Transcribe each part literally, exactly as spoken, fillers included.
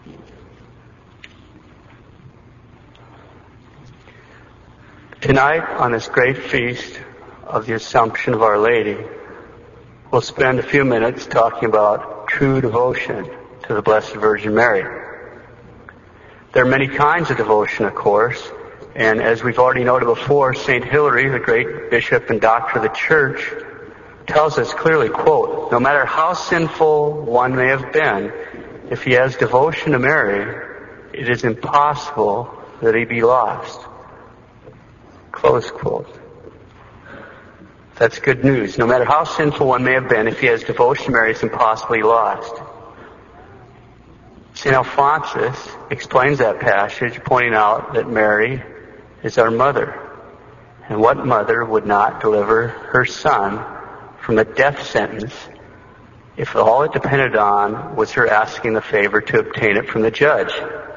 Tonight, on this great feast of the Assumption of Our Lady, we'll spend a few minutes talking about true devotion to the Blessed Virgin Mary. There are many kinds of devotion, of course, and as we've already noted before, Saint Hilary, the great bishop and doctor of the Church, tells us clearly, quote, "No matter how sinful one may have been, if he has devotion to Mary, it is impossible that he be lost." Close quote. That's good news. No matter how sinful one may have been, if he has devotion to Mary, it's impossibly lost. Saint Alphonsus explains that passage, pointing out that Mary is our mother. And what mother would not deliver her son from a death sentence if all it depended on was her asking the favor to obtain it from the judge?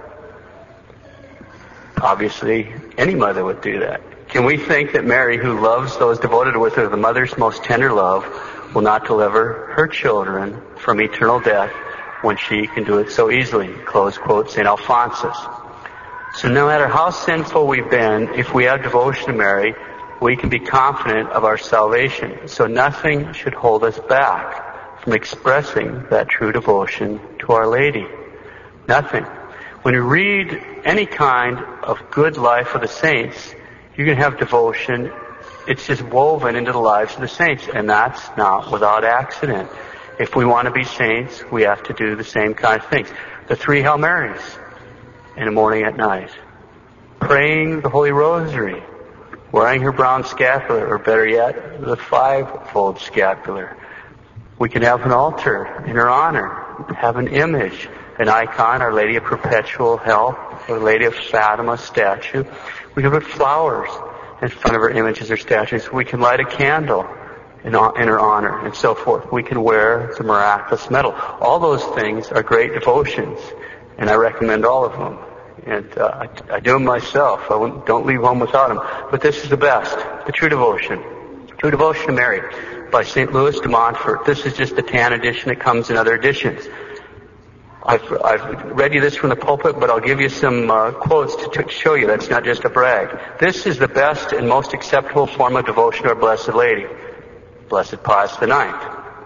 Obviously, any mother would do that. Can we think that Mary, who loves those devoted with her, the mother's most tender love, will not deliver her children from eternal death when she can do it so easily? Close quote, Saint Alphonsus. So no matter how sinful we've been, if we have devotion to Mary, we can be confident of our salvation. So nothing should hold us back from expressing that true devotion to Our Lady. Nothing. When you read any kind of good life of the saints, you can have devotion. It's just woven into the lives of the saints, and that's not without accident. If we want to be saints, we have to do the same kind of things. The three Hail Marys in the morning and at night. Praying the Holy Rosary. Wearing her brown scapular, or better yet, the fivefold scapular. We can have an altar in her honor. Have an image, an icon, Our Lady of Perpetual Help, Our Lady of Fatima statue. We can put flowers in front of her images or statues. We can light a candle in, in her honor, and so forth. We can wear the miraculous medal. All those things are great devotions, and I recommend all of them. And uh, I, I do them myself. I wouldn't, don't leave home without them. But this is the best, the true devotion. True Devotion to Mary by Saint Louis de Montfort. This is just the tan edition. It comes in other editions. I've, I've read you this from the pulpit, but I'll give you some uh, quotes to, to show you that's not just a brag. This is the best and most acceptable form of devotion to Our Blessed Lady, Blessed Pius the Ninth.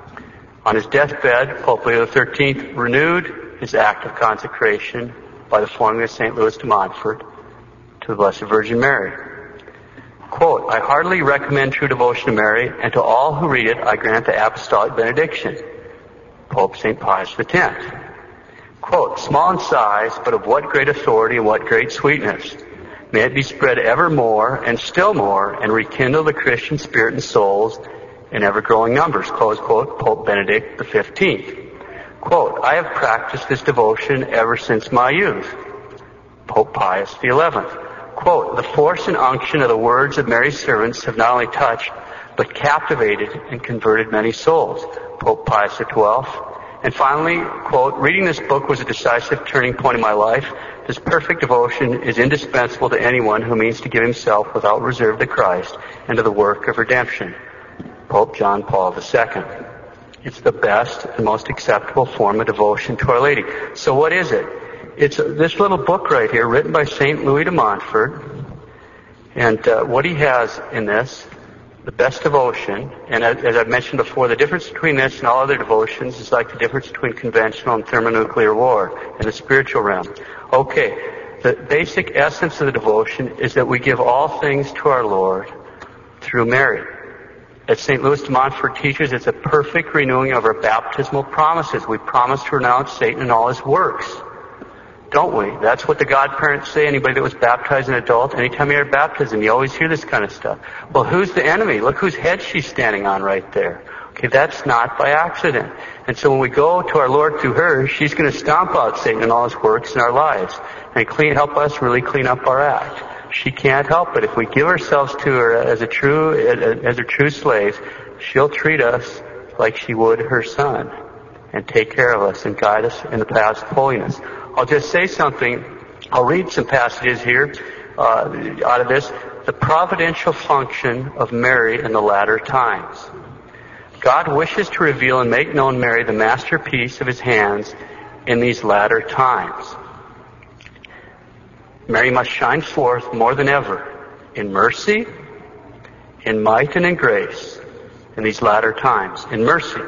On his deathbed, Pope Leo the Thirteenth renewed his act of consecration by the forming of Saint Louis de Montfort to the Blessed Virgin Mary. Quote, "I heartily recommend true devotion to Mary, and to all who read it I grant the apostolic benediction." Pope Saint Pius the Tenth. Quote, "Small in size, but of what great authority and what great sweetness. May it be spread ever more and still more, and rekindle the Christian spirit in souls in ever-growing numbers." Close quote, Pope Benedict the Fifteenth. Quote, "I have practiced this devotion ever since my youth." Pope Pius the Eleventh. Quote, "The force and unction of the words of Mary's servants have not only touched, but captivated and converted many souls." Pope Pius the Twelfth. And finally, quote, "Reading this book was a decisive turning point in my life. This perfect devotion is indispensable to anyone who means to give himself without reserve to Christ and to the work of redemption." Pope John Paul the Second. It's the best and most acceptable form of devotion to Our Lady. So what is it? It's this little book right here, written by Saint Louis de Montfort. And uh, what he has in this, the best devotion, and as, as I've mentioned before, the difference between this and all other devotions is like the difference between conventional and thermonuclear war in the spiritual realm. Okay, the basic essence of the devotion is that we give all things to our Lord through Mary. As Saint Louis de Montfort teaches, it's a perfect renewing of our baptismal promises. We promise to renounce Satan and all his works. Don't we? That's what the godparents say. Anybody that was baptized an adult, anytime you hear baptism, you always hear this kind of stuff. Well, who's the enemy? Look whose head she's standing on right there. Okay, that's not by accident. And so when we go to our Lord through her, she's going to stomp out Satan and all his works in our lives and clean, help us really clean up our act. She can't help it. If we give ourselves to her as a true, as her true slaves, she'll treat us like she would her son and take care of us and guide us in the paths of holiness. I'll just say something. I'll read some passages here uh, out of this. The providential function of Mary in the latter times. God wishes to reveal and make known Mary the masterpiece of his hands in these latter times. Mary must shine forth more than ever in mercy, in might, and in grace in these latter times. In mercy,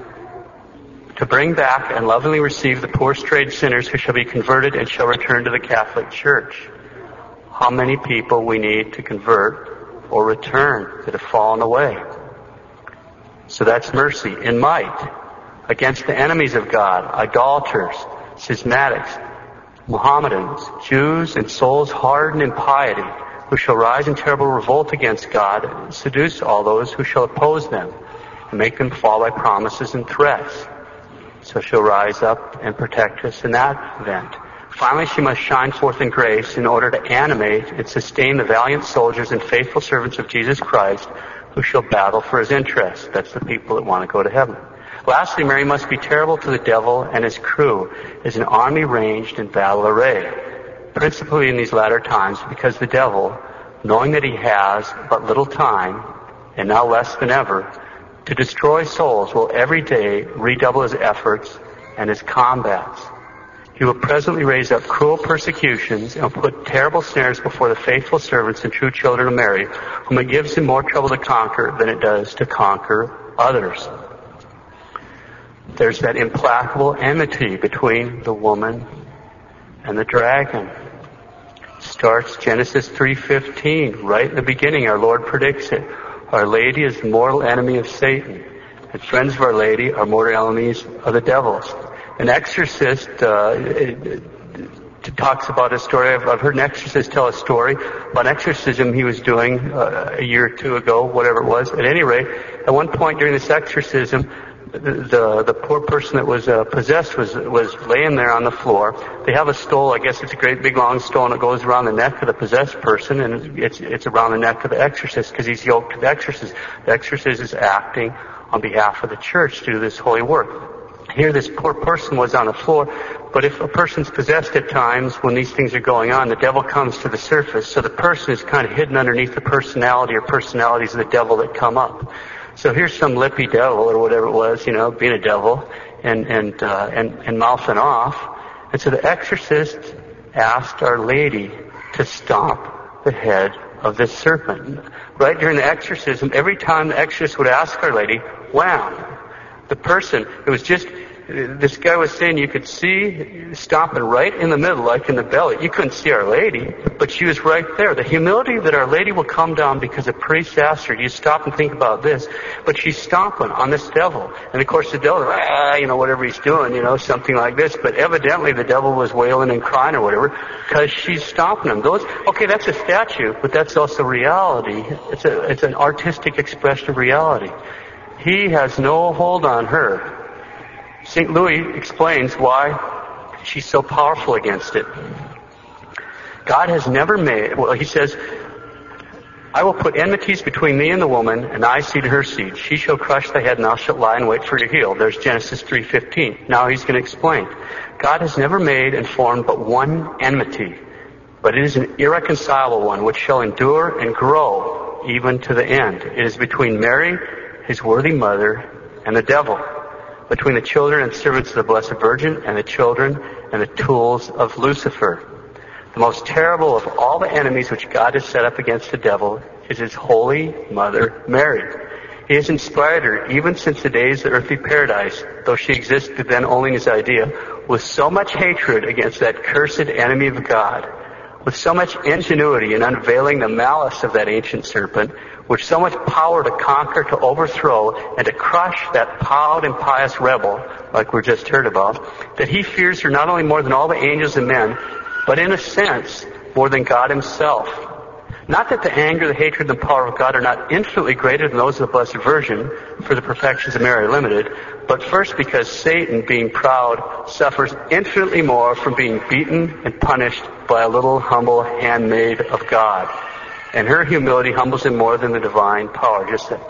to bring back and lovingly receive the poor strayed sinners who shall be converted and shall return to the Catholic Church. How many people we need to convert or return that have fallen away. So that's mercy. In might, against the enemies of God, idolaters, schismatics, Mohammedans, Jews, and souls hardened in piety, who shall rise in terrible revolt against God and seduce all those who shall oppose them and make them fall by promises and threats. So she'll rise up and protect us in that event. Finally, she must shine forth in grace in order to animate and sustain the valiant soldiers and faithful servants of Jesus Christ who shall battle for his interests. That's the people that want to go to heaven. Lastly, Mary must be terrible to the devil and his crew as an army ranged in battle array, principally in these latter times, because the devil, knowing that he has but little time, and now less than ever, to destroy souls, will every day redouble his efforts and his combats. He will presently raise up cruel persecutions and put terrible snares before the faithful servants and true children of Mary, whom it gives him more trouble to conquer than it does to conquer others. There's that implacable enmity between the woman and the dragon. Starts Genesis three fifteen. Right in the beginning, our Lord predicts it. Our Lady is the mortal enemy of Satan, and friends of Our Lady are mortal enemies of the devils. An exorcist uh, it, it talks about a story. I've, I've heard an exorcist tell a story about an exorcism he was doing uh, a year or two ago, whatever it was. At any rate, at one point during this exorcism, the the, the poor person that was uh, possessed was was laying there on the floor. They have a stole. I guess it's a great big long stole, and it goes around the neck of the possessed person, and it's it's around the neck of the exorcist because he's yoked to the exorcist. The exorcist is acting on behalf of the church to do this holy work. Here, this poor person was on the floor, but if a person's possessed at times when these things are going on, the devil comes to the surface, so the person is kind of hidden underneath the personality or personalities of the devil that come up. So here's some lippy devil or whatever it was, you know, being a devil and and uh, and, and mouthing off. And so the exorcist asked Our Lady to stomp the head of this serpent. Right during the exorcism, every time the exorcist would ask Our Lady, wham! The person, it was just, this guy was saying you could see stomping right in the middle, like in the belly. You couldn't see Our Lady, but she was right there. The humility that Our Lady will come down because a priest asked her, you stop and think about this, but she's stomping on this devil. And of course the devil, ah, you know, whatever he's doing, you know, something like this. But evidently the devil was wailing and crying or whatever, because she's stomping him. Those, okay, that's a statue, but that's also reality. It's a, it's an artistic expression of reality. He has no hold on her. Saint Louis explains why she's so powerful against it. God has never made, well, he says, I will put enmities between thee and the woman, and thy seed and her seed. She shall crush thy head, and thou shalt lie and wait for your heel. There's Genesis three fifteen. Now he's going to explain. God has never made and formed but one enmity, but it is an irreconcilable one, which shall endure and grow even to the end. It is between Mary, his worthy mother, and the devil, between the children and servants of the Blessed Virgin and the children and the tools of Lucifer. The most terrible of all the enemies which God has set up against the devil is his holy mother, Mary. He has inspired her, even since the days of the earthly paradise, though she existed then only in his idea, with so much hatred against that cursed enemy of God, with so much ingenuity in unveiling the malice of that ancient serpent, with so much power to conquer, to overthrow, and to crush that proud and pious rebel, like we just heard about, that he fears her not only more than all the angels and men, but in a sense, more than God himself. Not that the anger, the hatred, and the power of God are not infinitely greater than those of the Blessed Virgin, for the perfections of Mary are limited, but first because Satan, being proud, suffers infinitely more from being beaten and punished by a little humble handmaid of God. And her humility humbles him more than the divine power. Just that.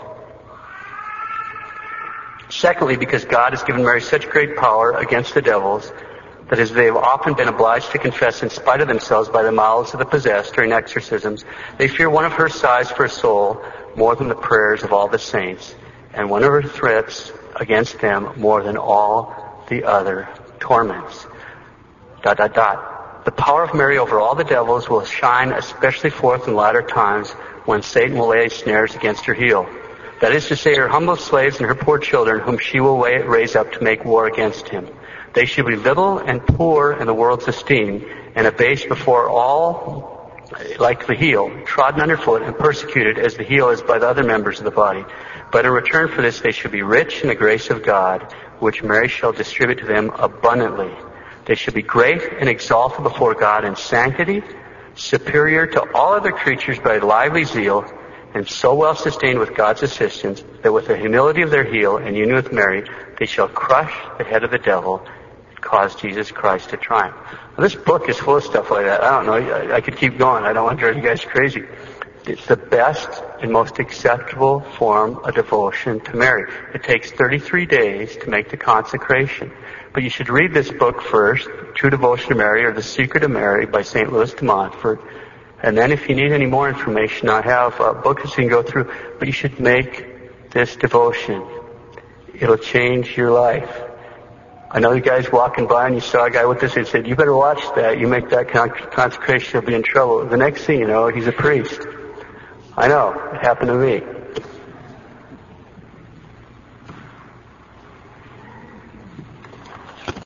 Secondly, because God has given Mary such great power against the devils, that as they have often been obliged to confess in spite of themselves by the mouths of the possessed during exorcisms, they fear one of her sighs for a soul more than the prayers of all the saints, and one of her threats against them more than all the other torments. Dot, dot, dot. The power of Mary over all the devils will shine especially forth in latter times when Satan will lay snares against her heel. That is to say, her humble slaves and her poor children, whom she will raise up to make war against him. They shall be little and poor in the world's esteem, and abased before all like the heel, trodden underfoot and persecuted as the heel is by the other members of the body. But in return for this they shall be rich in the grace of God, which Mary shall distribute to them abundantly. They shall be great and exalted before God in sanctity, superior to all other creatures by lively zeal, and so well sustained with God's assistance that with the humility of their heel and union with Mary, they shall crush the head of the devil and cause Jesus Christ to triumph. Now, this book is full of stuff like that. I don't know. I, I could keep going. I don't want to drive you guys crazy. It's the best and most acceptable form of devotion to Mary. It takes thirty-three days to make the consecration. But you should read this book first, True Devotion to Mary, or The Secret of Mary by Saint Louis de Montfort. And then if you need any more information, I have uh, books you can go through. But you should make this devotion. It'll change your life. I know you guys walking by and you saw a guy with this and said, you better watch that. You make that con- consecration, you'll be in trouble. The next thing you know, he's a priest. I know. It happened to me.